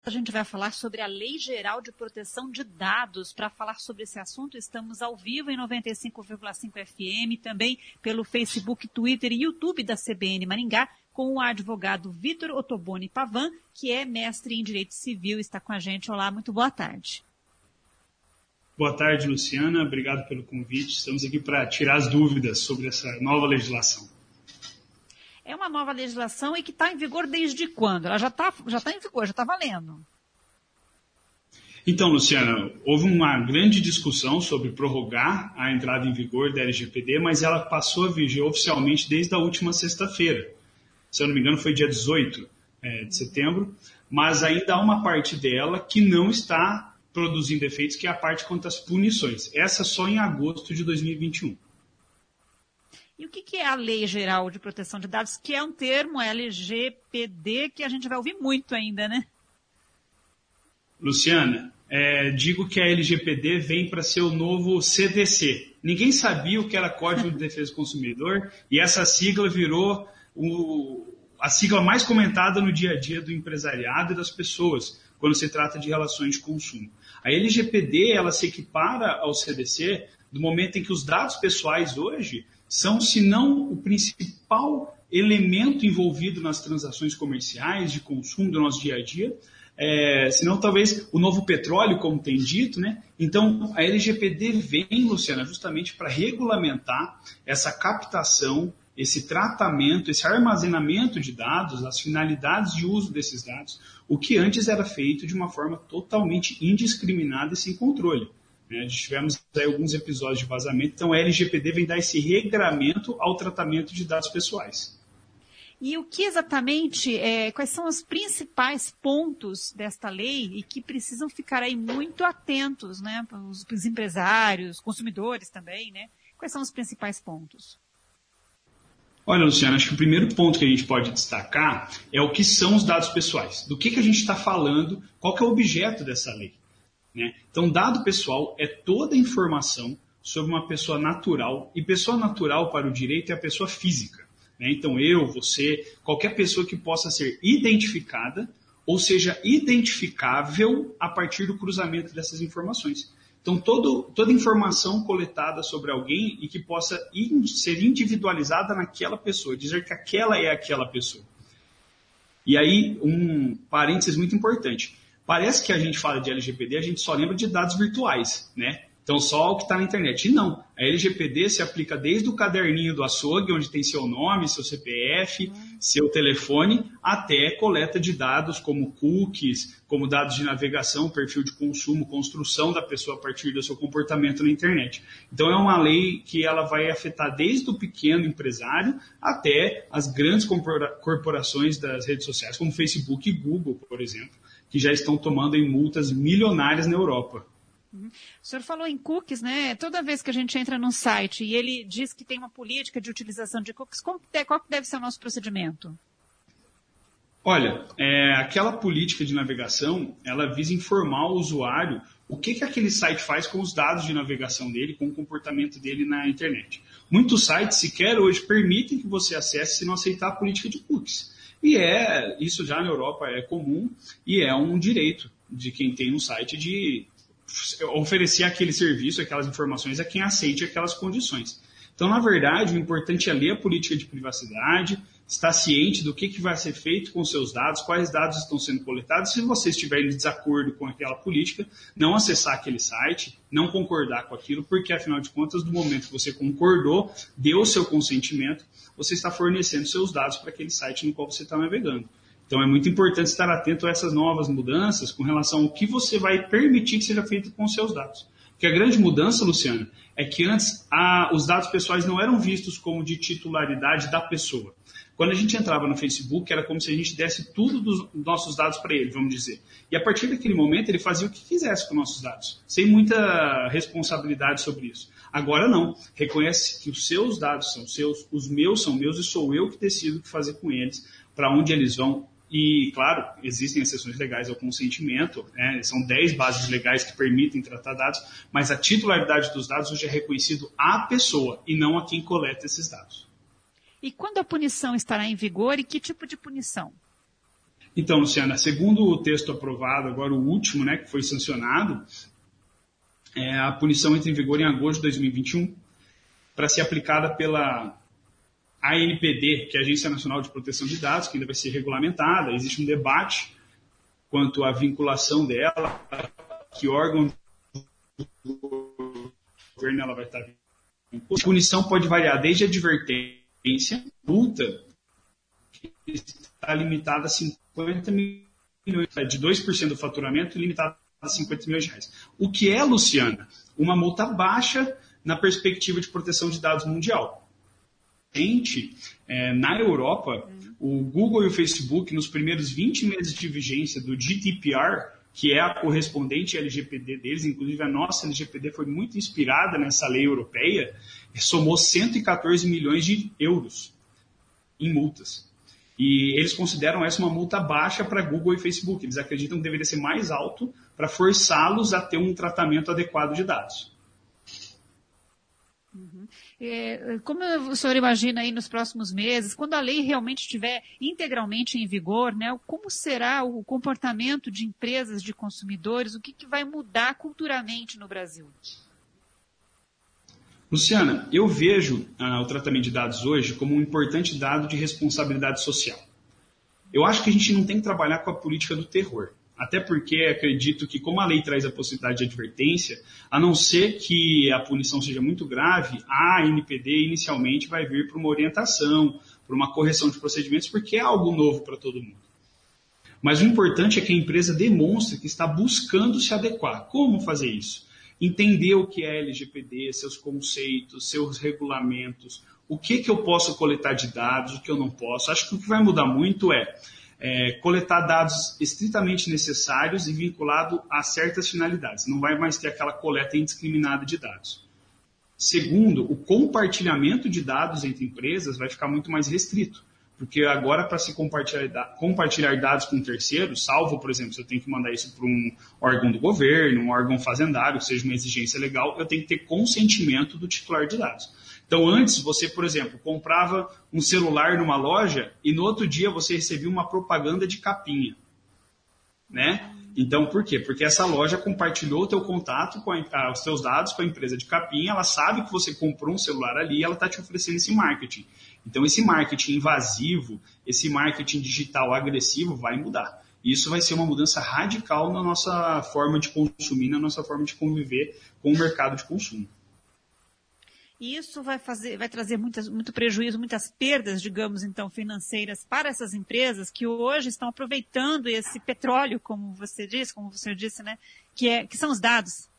A gente vai falar sobre a Lei Geral de Proteção de Dados. Para falar sobre esse assunto, estamos ao vivo em 95,5 FM, também pelo Facebook, Twitter e YouTube da CBN Maringá, com o advogado Vitor Ottoboni Pavan, que é mestre em Direito Civil, está com a gente. Olá, muito boa tarde. Boa tarde, Luciana. Obrigado pelo convite. Estamos aqui para tirar as dúvidas sobre essa nova legislação. É uma nova legislação e que está em vigor desde quando? Ela já está em vigor, já está valendo. Então, Luciana, houve uma grande discussão sobre prorrogar a entrada em vigor da LGPD, mas ela passou a viger oficialmente desde a última sexta-feira. Se eu não me engano, foi dia 18 de setembro, mas ainda há uma parte dela que não está produzindo efeitos, que é a parte quanto às punições. Essa só em agosto de 2021. E o que é a Lei Geral de Proteção de Dados, que é um termo LGPD que a gente vai ouvir muito ainda, né? Luciana, digo que a LGPD vem para ser o novo CDC. Ninguém sabia o que era Código de Defesa do Consumidor e essa sigla virou a sigla mais comentada no dia a dia do empresariado e das pessoas, quando se trata de relações de consumo. A LGPD ela se equipara ao CDC do momento em que os dados pessoais hoje são, se não o principal elemento envolvido nas transações comerciais de consumo do nosso dia a dia, se não talvez o novo petróleo, como tem dito, né? Então, a LGPD vem, Luciana, justamente para regulamentar essa captação, esse tratamento, esse armazenamento de dados, as finalidades de uso desses dados, o que antes era feito de uma forma totalmente indiscriminada e sem controle. Tivemos aí alguns episódios de vazamento, então a LGPD vem dar esse regramento ao tratamento de dados pessoais. E o que exatamente, quais são os principais pontos desta lei e que precisam ficar aí muito atentos, né, os empresários, consumidores também, né? Quais são os principais pontos? Olha, Luciana, acho que o primeiro ponto que a gente pode destacar é o que são os dados pessoais. Do que a gente está falando, qual que é o objeto dessa lei. Né? Então, dado pessoal é toda a informação sobre uma pessoa natural, e pessoa natural para o direito é a pessoa física. Né? Então, eu, você, qualquer pessoa que possa ser identificada, ou seja, identificável a partir do cruzamento dessas informações. Então, toda informação coletada sobre alguém e que possa ser individualizada naquela pessoa, dizer que aquela é aquela pessoa. E aí, um parênteses muito importante. Parece que a gente fala de LGPD, a gente só lembra de dados virtuais, né? Então, só o que está na internet. E não, a LGPD se aplica desde o caderninho do açougue, onde tem seu nome, seu CPF, seu telefone, até coleta de dados como cookies, como dados de navegação, perfil de consumo, construção da pessoa a partir do seu comportamento na internet. Então, é uma lei que ela vai afetar desde o pequeno empresário até as grandes corporações das redes sociais, como Facebook e Google, por exemplo, que já estão tomando em multas milionárias na Europa. O senhor falou em cookies, né? Toda vez que a gente entra num site e ele diz que tem uma política de utilização de cookies, qual que deve ser o nosso procedimento? Olha, aquela política de navegação, ela visa informar o usuário o que aquele site faz com os dados de navegação dele, com o comportamento dele na internet. Muitos sites sequer hoje permitem que você acesse se não aceitar a política de cookies. E isso já na Europa é comum e é um direito de quem tem um site de oferecer aquele serviço, aquelas informações a quem aceite aquelas condições. Então, na verdade, o importante é ler a política de privacidade, estar ciente do que vai ser feito com os seus dados, quais dados estão sendo coletados. Se você estiver em desacordo com aquela política, não acessar aquele site, não concordar com aquilo, porque, afinal de contas, do momento que você concordou, deu o seu consentimento, você está fornecendo seus dados para aquele site no qual você está navegando. Então, é muito importante estar atento a essas novas mudanças com relação ao que você vai permitir que seja feito com os seus dados. Porque a grande mudança, Luciana, é que antes os dados pessoais não eram vistos como de titularidade da pessoa. Quando a gente entrava no Facebook, era como se a gente desse tudo dos nossos dados para ele, vamos dizer. E a partir daquele momento, ele fazia o que quisesse com nossos dados, sem muita responsabilidade sobre isso. Agora não, reconhece que os seus dados são seus, os meus são meus e sou eu que decido o que fazer com eles, para onde eles vão. E, claro, existem exceções legais ao consentimento, né? São 10 bases legais que permitem tratar dados, mas a titularidade dos dados hoje é reconhecido à pessoa e não a quem coleta esses dados. E quando a punição estará em vigor e que tipo de punição? Então, Luciana, segundo o texto aprovado, agora o último, né, que foi sancionado, a punição entra em vigor em agosto de 2021 para ser aplicada pela ANPD, que é a Agência Nacional de Proteção de Dados, que ainda vai ser regulamentada. Existe um debate quanto à vinculação dela, que órgão do governo ela vai estar vinculada. A punição pode variar desde advertência, multa, que está limitada a 50 milhões, de 2% do faturamento, limitada a 50 milhões de reais. O que é, Luciana, uma multa baixa na perspectiva de proteção de dados mundial. Na Europa, o Google e o Facebook, nos primeiros 20 meses de vigência do GDPR, que é a correspondente LGPD deles, inclusive a nossa LGPD foi muito inspirada nessa lei europeia, somou 114 milhões de euros em multas. E eles consideram essa uma multa baixa para Google e Facebook. Eles acreditam que deveria ser mais alto para forçá-los a ter um tratamento adequado de dados. Como o senhor imagina aí nos próximos meses, quando a lei realmente estiver integralmente em vigor, né, como será o comportamento de empresas, de consumidores, o que vai mudar culturalmente no Brasil? Luciana, eu vejo o tratamento de dados hoje como um importante dado de responsabilidade social. Eu acho que a gente não tem que trabalhar com a política do terror. Até porque acredito que, como a lei traz a possibilidade de advertência, a não ser que a punição seja muito grave, a ANPD inicialmente vai vir para uma orientação, para uma correção de procedimentos, porque é algo novo para todo mundo. Mas o importante é que a empresa demonstre que está buscando se adequar. Como fazer isso? Entender o que é LGPD, seus conceitos, seus regulamentos, o que eu posso coletar de dados, o que eu não posso. Acho que o que vai mudar muito é coletar dados estritamente necessários e vinculado a certas finalidades. Não vai mais ter aquela coleta indiscriminada de dados. Segundo, o compartilhamento de dados entre empresas vai ficar muito mais restrito, porque agora para se compartilhar dados com terceiros, salvo, por exemplo, se eu tenho que mandar isso para um órgão do governo, um órgão fazendário, que seja uma exigência legal, eu tenho que ter consentimento do titular de dados. Então, antes, você, por exemplo, comprava um celular numa loja e no outro dia você recebia uma propaganda de capinha, né? Então, por quê? Porque essa loja compartilhou o teu contato, os teus dados com a empresa de capinha, ela sabe que você comprou um celular ali e ela está te oferecendo esse marketing. Então, esse marketing invasivo, esse marketing digital agressivo vai mudar. Isso vai ser uma mudança radical na nossa forma de consumir, na nossa forma de conviver com o mercado de consumo. E isso vai trazer muito prejuízo, muitas perdas, digamos, então, financeiras para essas empresas que hoje estão aproveitando esse petróleo, como você disse, né, que são os dados.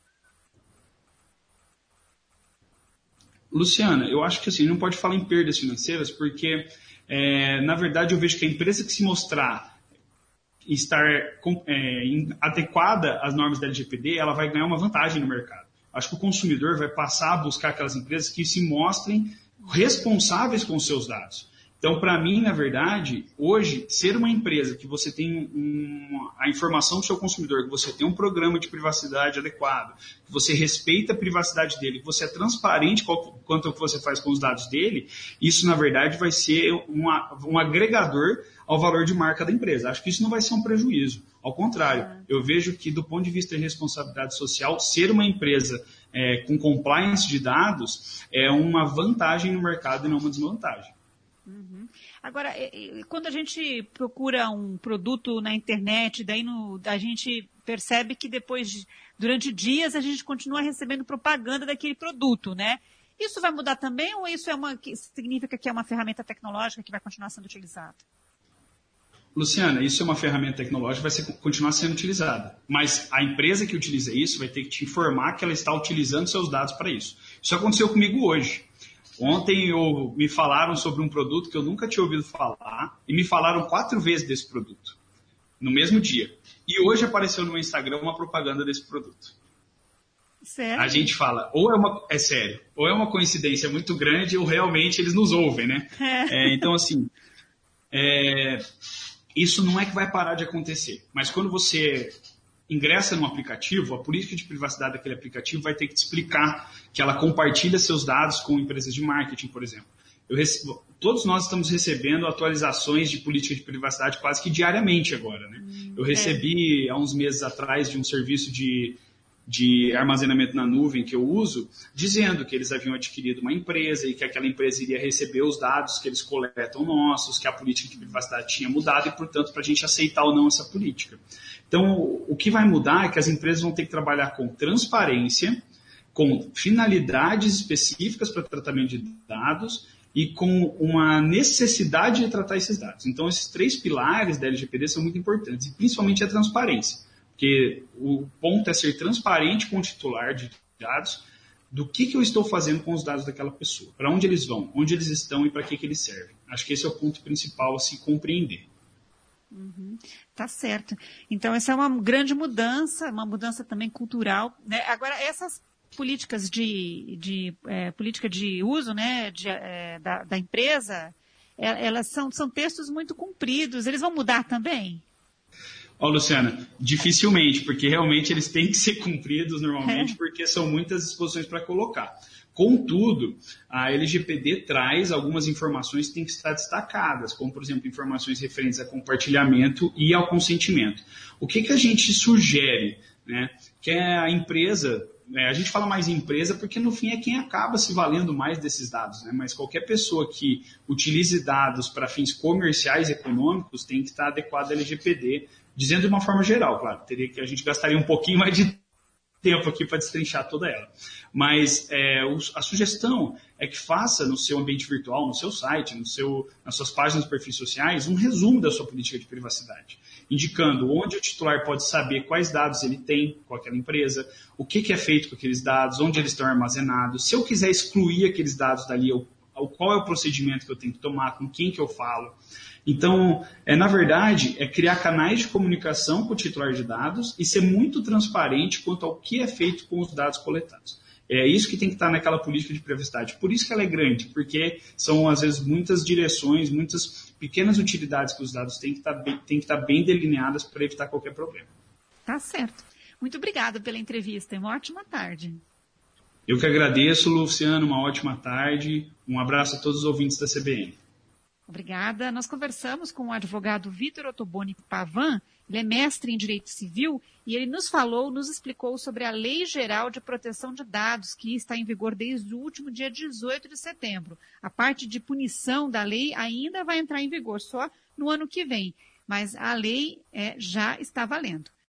Luciana, eu acho que assim, não pode falar em perdas financeiras, porque, na verdade, eu vejo que a empresa que se mostrar estar adequada às normas da LGPD, ela vai ganhar uma vantagem no mercado. Acho que o consumidor vai passar a buscar aquelas empresas que se mostrem responsáveis com os seus dados. Então, para mim, na verdade, hoje, ser uma empresa que você tem a informação do seu consumidor, que você tem um programa de privacidade adequado, que você respeita a privacidade dele, que você é transparente quanto ao que você faz com os dados dele, isso, na verdade, vai ser um agregador ao valor de marca da empresa. Acho que isso não vai ser um prejuízo. Ao contrário, eu vejo que, do ponto de vista de responsabilidade social, ser uma empresa com compliance de dados é uma vantagem no mercado e não uma desvantagem. Uhum. Agora, quando a gente procura um produto na internet, daí a gente percebe que durante dias, a gente continua recebendo propaganda daquele produto, né? Isso vai mudar também ou isso significa que é uma ferramenta tecnológica que vai continuar sendo utilizada? Luciana, isso é uma ferramenta tecnológica que vai continuar sendo utilizada. Mas a empresa que utiliza isso vai ter que te informar que ela está utilizando seus dados para isso. Isso aconteceu comigo hoje. Ontem me falaram sobre um produto que eu nunca tinha ouvido falar e me falaram 4 vezes desse produto, no mesmo dia. E hoje apareceu no meu Instagram uma propaganda desse produto. Sério? A gente fala, é sério, ou é uma coincidência muito grande ou realmente eles nos ouvem, né? Então, assim, isso não é que vai parar de acontecer, mas quando você ingressa no aplicativo, a política de privacidade daquele aplicativo vai ter que te explicar que ela compartilha seus dados com empresas de marketing, por exemplo. todos nós estamos recebendo atualizações de política de privacidade quase que diariamente agora, né? Eu recebi há uns meses atrás de um serviço de armazenamento na nuvem que eu uso, dizendo que eles haviam adquirido uma empresa e que aquela empresa iria receber os dados que eles coletam nossos, que a política de privacidade tinha mudado e, portanto, para a gente aceitar ou não essa política. Então, o que vai mudar é que as empresas vão ter que trabalhar com transparência, com finalidades específicas para tratamento de dados e com uma necessidade de tratar esses dados. Então, esses 3 pilares da LGPD são muito importantes, e principalmente a transparência. Porque o ponto é ser transparente com o titular de dados do que eu estou fazendo com os dados daquela pessoa, para onde eles vão, onde eles estão e para que eles servem. Acho que esse é o ponto principal a se compreender. Tá certo. Então, essa é uma grande mudança, uma mudança também cultural, né? Agora, essas políticas política de uso, né, da empresa, elas são textos muito compridos. Eles vão mudar também? Luciana, dificilmente, porque realmente eles têm que ser cumpridos normalmente, porque são muitas disposições para colocar. Contudo, a LGPD traz algumas informações que têm que estar destacadas, como, por exemplo, informações referentes a compartilhamento e ao consentimento. O que a gente sugere? Né? Que a empresa, a gente fala mais em empresa porque, no fim, é quem acaba se valendo mais desses dados, né? Mas qualquer pessoa que utilize dados para fins comerciais e econômicos tem que estar adequada à LGPD, dizendo de uma forma geral, claro, a gente gastaria um pouquinho mais de tempo aqui para destrinchar toda ela. Mas a sugestão é que faça no seu ambiente virtual, no seu site, nas suas páginas e perfis sociais, um resumo da sua política de privacidade, indicando onde o titular pode saber quais dados ele tem com aquela empresa, o que é feito com aqueles dados, onde eles estão armazenados, se eu quiser excluir aqueles dados dali, qual é o procedimento que eu tenho que tomar, com quem que eu falo. Então, na verdade, é criar canais de comunicação com o titular de dados e ser muito transparente quanto ao que é feito com os dados coletados. É isso que tem que estar naquela política de privacidade. Por isso que ela é grande, porque são, às vezes, muitas direções, muitas pequenas utilidades que os dados têm que estar bem delineadas para evitar qualquer problema. Tá certo. Muito obrigada pela entrevista e uma ótima tarde. Eu que agradeço, Luciano, uma ótima tarde. Um abraço a todos os ouvintes da CBN. Obrigada. Nós conversamos com o advogado Vitor Ottoboni Pavan, ele é mestre em Direito Civil, e ele nos explicou sobre a Lei Geral de Proteção de Dados, que está em vigor desde o último dia 18 de setembro. A parte de punição da lei ainda vai entrar em vigor só no ano que vem, mas a lei já está valendo.